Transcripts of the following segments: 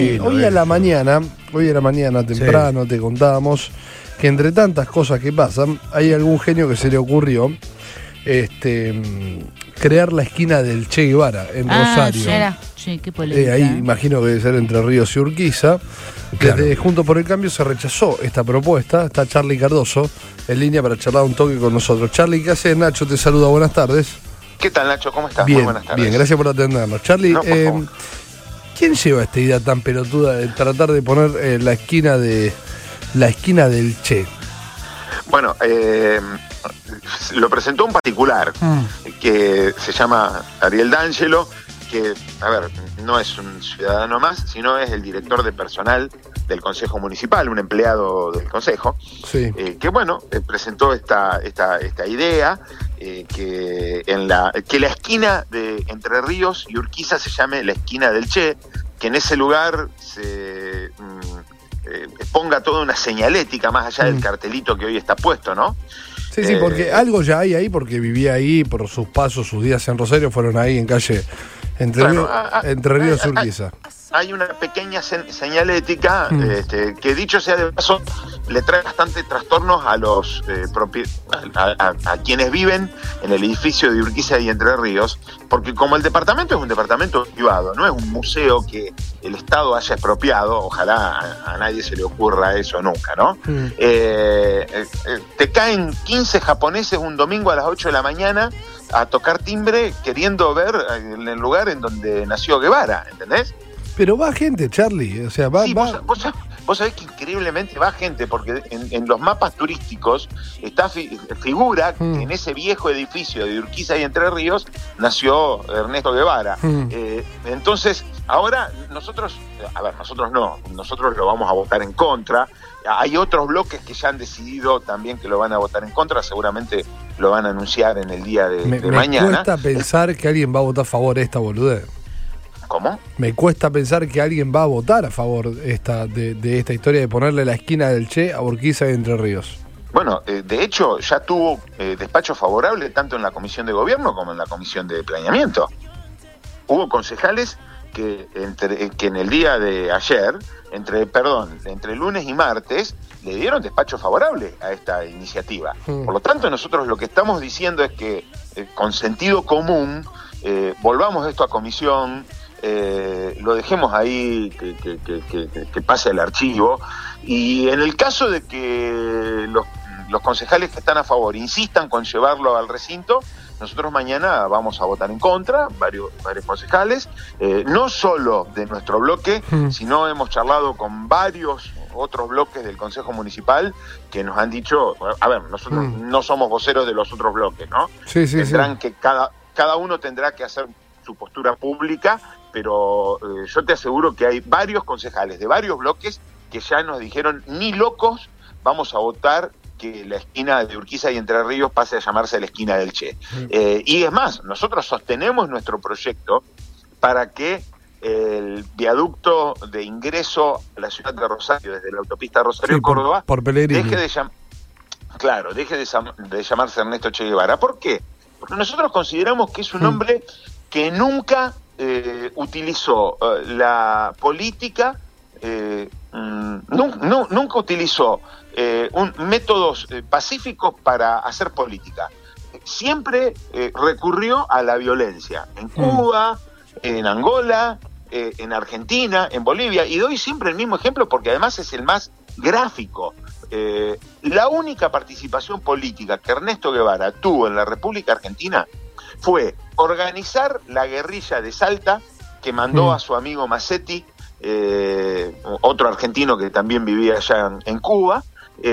Hoy a la mañana temprano, te contábamos que entre tantas cosas que pasan, hay algún genio que se le ocurrió crear la esquina del Che Guevara en Rosario. Sí, qué polémica. Ahí imagino que debe ser Entre Ríos y Urquiza. Claro. Desde Juntos por el Cambio se rechazó esta propuesta. Está Charly Cardoso en línea para charlar un toque con nosotros. Charly, ¿qué haces? Nacho te saluda, buenas tardes. ¿Qué tal, Nacho? ¿Cómo estás? Bien, Muy buenas tardes. bien, gracias por atendernos. Charly, No, por favor. ¿quién lleva esta idea tan pelotuda de tratar de poner la esquina del Che? Bueno, lo presentó un particular que se llama Ariel D'Angelo, que, a ver, no es un ciudadano más, sino es el director de personal del Consejo Municipal, un empleado del Consejo, Sí. que bueno, presentó esta idea, que la esquina de Entre Ríos y Urquiza se llame la esquina del Che, que en ese lugar se ponga toda una señalética más allá del cartelito que hoy está puesto, ¿no? Sí, porque algo ya hay ahí, porque vivía ahí, por sus pasos, sus días en Rosario fueron ahí en calle Entre Ríos y Urquiza. Hay una pequeña señalética que, dicho sea de paso, le trae bastante trastornos a los a quienes viven en el edificio de Urquiza y Entre Ríos, porque como el departamento es un departamento privado, no es un museo que el Estado haya expropiado, ojalá a nadie se le ocurra eso nunca, ¿no? Te caen 15 japoneses un domingo a las 8 de la mañana a tocar timbre queriendo ver el lugar en donde nació Guevara, ¿entendés? Pero va gente, Charly, o sea, va... Sí, vos sabés que increíblemente va gente, porque en los mapas turísticos figura que en ese viejo edificio de Urquiza y Entre Ríos nació Ernesto Guevara. Entonces, ahora nosotros lo vamos a votar en contra. Hay otros bloques que ya han decidido también que lo van a votar en contra, seguramente lo van a anunciar en el día de mañana. Me cuesta pensar que alguien va a votar a favor de esta boludez. ¿Cómo? Me cuesta pensar que alguien va a votar a favor de esta historia de ponerle la esquina del Che a Urquiza y Entre Ríos. Bueno, de hecho ya tuvo despacho favorable tanto en la Comisión de Gobierno como en la Comisión de Planeamiento. Hubo concejales que en el día de ayer, entre lunes y martes, le dieron despacho favorable a esta iniciativa. Por lo tanto, nosotros lo que estamos diciendo es que con sentido común volvamos esto a comisión, lo dejemos ahí, que pase el archivo, y en el caso de que los concejales que están a favor insistan con llevarlo al recinto, nosotros mañana vamos a votar en contra, varios concejales, no solo de nuestro bloque, sino hemos charlado con varios otros bloques del Consejo Municipal que nos han dicho, a ver, nosotros no somos voceros de los otros bloques, ¿no? Sí. Que cada uno tendrá que hacer su postura pública, pero yo te aseguro que hay varios concejales de varios bloques que ya nos dijeron, ni locos vamos a votar que la esquina de Urquiza y Entre Ríos pase a llamarse la esquina del Che. Y es más, nosotros sostenemos nuestro proyecto para que el viaducto de ingreso a la ciudad de Rosario, desde la autopista Rosario-Córdoba, por Pellegrini, deje de llamarse Ernesto Che Guevara. ¿Por qué? Porque nosotros consideramos que es un hombre que nunca utilizó la política, nunca utilizó métodos pacíficos para hacer política. Siempre recurrió a la violencia. En Cuba, en Angola, en Argentina, en Bolivia, y doy siempre el mismo ejemplo porque además es el más gráfico. La única participación política que Ernesto Guevara tuvo en la República Argentina fue organizar la guerrilla de Salta, que mandó a su amigo Massetti, otro argentino que también vivía allá en Cuba,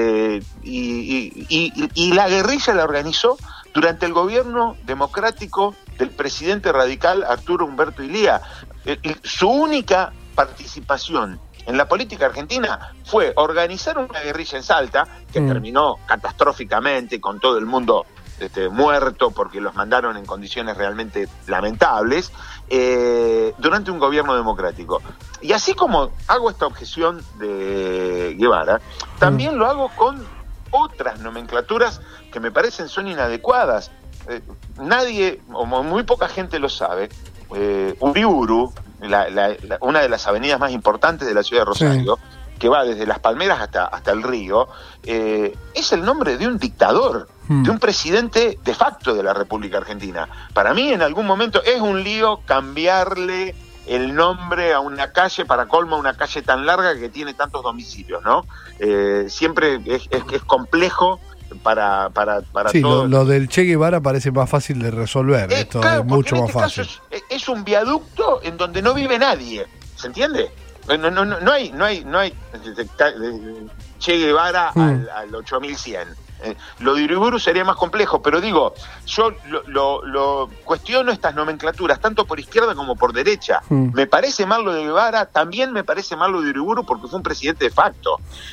y la guerrilla la organizó durante el gobierno democrático del presidente radical Arturo Umberto Illia. Su única participación en la política argentina fue organizar una guerrilla en Salta, que terminó catastróficamente, con todo el mundo muerto porque los mandaron en condiciones realmente lamentables, durante un gobierno democrático. Y así como hago esta objeción de Guevara, también lo hago con otras nomenclaturas que me parecen son inadecuadas. Nadie, o muy poca gente lo sabe, Uriburu, una de las avenidas más importantes de la ciudad de Rosario, que va desde Las Palmeras hasta el río, es el nombre de un dictador, de un presidente de facto de la República Argentina. Para mí, en algún momento, es un lío cambiarle el nombre a una calle, para colmo, una calle tan larga que tiene tantos domicilios, ¿no? Siempre es complejo para sí, todo. Lo del Che Guevara parece más fácil de resolver, esto claro, es mucho más fácil. Es un viaducto en donde no vive nadie, ¿se entiende? No hay Che Guevara al 8100. Lo de Uriburu sería más complejo, pero digo, yo lo cuestiono estas nomenclaturas, tanto por izquierda como por derecha. Me parece mal lo de Guevara, también me parece mal lo de Uriburu porque fue un presidente de facto.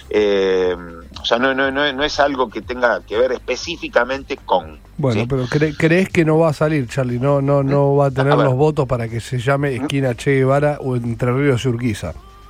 O sea, no es algo que tenga que ver específicamente con... Bueno, ¿sí? Pero ¿crees que no va a salir, Charlie? No va a tener los votos para que se llame esquina Che Guevara o Entre Ríos y Urquiza.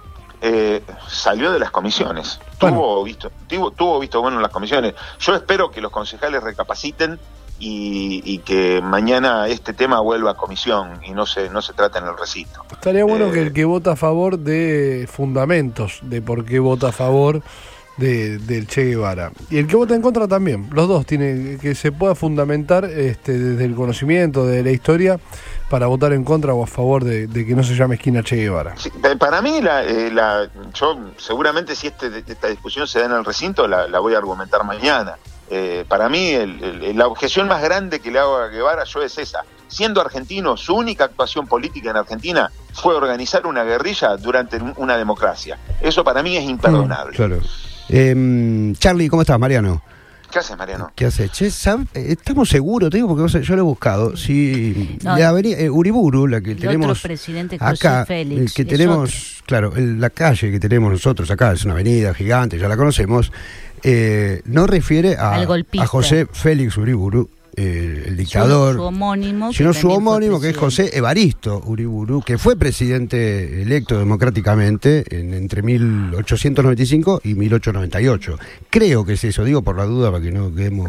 Salió de las comisiones, tuvo visto bueno en las comisiones. Yo espero que los concejales recapaciten y que mañana este tema vuelva a comisión y no se trate en el recinto. Estaría bueno que el que vota a favor dé fundamentos de por qué vota a favor del Che Guevara. Y el que vota en contra también. Los dos tienen que se pueda fundamentar desde el conocimiento de la historia para votar en contra o a favor de que no se llame esquina Che Guevara. Sí, para mí, yo seguramente si esta discusión se da en el recinto, la voy a argumentar mañana. Para mí, la objeción más grande que le hago a Guevara yo es esa. Siendo argentino, su única actuación política en Argentina fue organizar una guerrilla durante una democracia. Eso para mí es imperdonable. Claro. Charlie, ¿cómo estás, Mariano? ¿Qué haces, Mariano? ¿Qué haces? Che, estamos seguros, te digo, porque yo lo he buscado. Si la avenida Uriburu, la que tenemos otro presidente, acá, José Félix, que tenemos, claro, la calle que tenemos nosotros acá, es una avenida gigante, ya la conocemos, no refiere a José Félix Uriburu, el dictador, sino su homónimo que es José Evaristo Uriburu, que fue presidente electo democráticamente entre 1895 y 1898. Creo que es eso, digo por la duda para que no quedemos...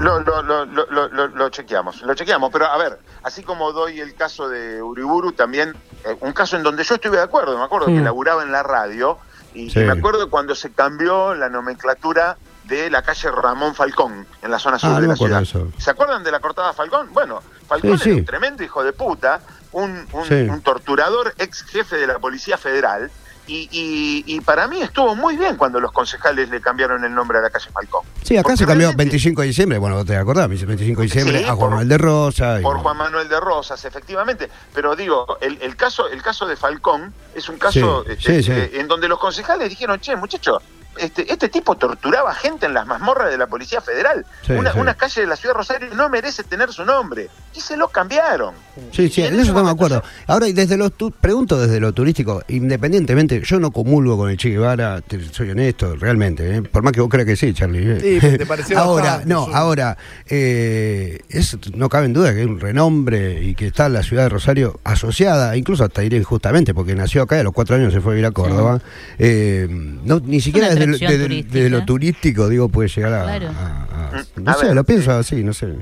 Lo chequeamos, pero a ver, así como doy el caso de Uriburu, también un caso en donde yo estuve de acuerdo, me acuerdo que laburaba en la radio y me acuerdo cuando se cambió la nomenclatura de la calle Ramón Falcón, en la zona sur de la ciudad. ¿Se acuerdan de la cortada Falcón? Bueno, Falcón era un tremendo hijo de puta, un torturador, ex jefe de la Policía Federal, y para mí estuvo muy bien cuando los concejales le cambiaron el nombre a la calle Falcón. Sí, acá se cambió 25 de diciembre, bueno, vos te acordás, 25 de diciembre a Juan Manuel de Rosas. Por Juan Manuel de Rosas, efectivamente. Pero digo, el caso de Falcón es un caso en donde los concejales dijeron, che, muchachos, este tipo torturaba gente en las mazmorras de la Policía Federal. Una calle de la ciudad de Rosario no merece tener su nombre. Y se lo cambiaron. Sí, en eso estamos de acuerdo. Ahora, pregunto desde lo turístico, independientemente, yo no comulgo con el Che Guevara, soy honesto, realmente, por más que vos creas que sí, Charlie. Sí, te pareció ahora, no cabe en duda que es un renombre y que está la ciudad de Rosario asociada, incluso hasta diré injustamente, porque nació acá y a los 4 años se fue a vivir a Córdoba. Ni siquiera desde lo turístico, digo, puede llegar a no sé, lo pienso así, no sé.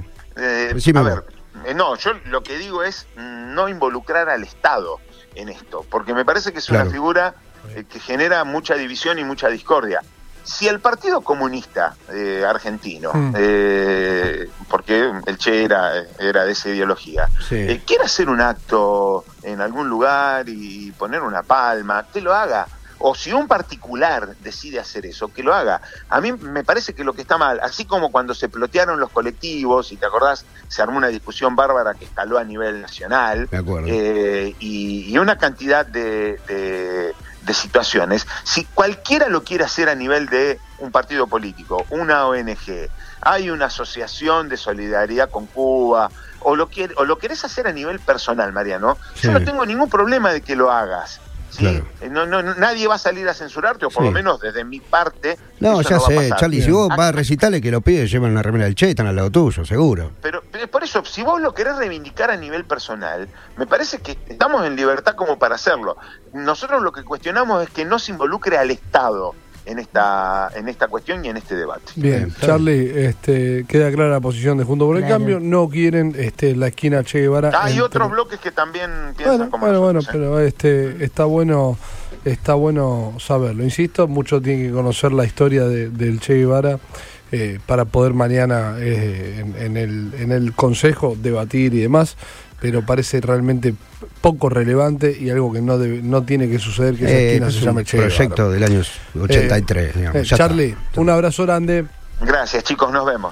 Yo lo que digo es no involucrar al Estado en esto, porque me parece que es una figura que genera mucha división y mucha discordia. Si el Partido Comunista argentino, porque el Che era de esa ideología, quiere hacer un acto en algún lugar y poner una palma, que lo haga. O si un particular decide hacer eso, que lo haga. A mí me parece que lo que está mal, así como cuando se plotearon los colectivos, y te acordás, se armó una discusión bárbara que escaló a nivel nacional, y una cantidad de situaciones. Si cualquiera lo quiere hacer a nivel de un partido político, una ONG, hay una asociación de solidaridad con Cuba, o lo querés hacer a nivel personal, Mariano, yo no tengo ningún problema de que lo hagas. ¿Sí? Claro. Nadie va a salir a censurarte, o por lo menos desde mi parte. No, ya sé, Charlie, si vos vas a recitales que los pibes llevan una remera del Che, están al lado tuyo, seguro. Pero por eso, si vos lo querés reivindicar a nivel personal, me parece que estamos en libertad como para hacerlo. Nosotros lo que cuestionamos es que no se involucre al Estado en esta cuestión y en este debate. Bien, Charlie, queda clara la posición de Juntos por el Cambio. No quieren la esquina Che Guevara. Hay otros bloques que también piensan como nosotros. Pero está bueno saberlo. Insisto, muchos tienen que conocer la historia del Che Guevara para poder mañana en el Consejo debatir y demás. Pero parece realmente poco relevante y algo que no tiene que suceder, que esa esquina se llame Che Guevara. Proyecto del año 83, digamos. Charlie, un abrazo grande. Gracias, chicos, nos vemos.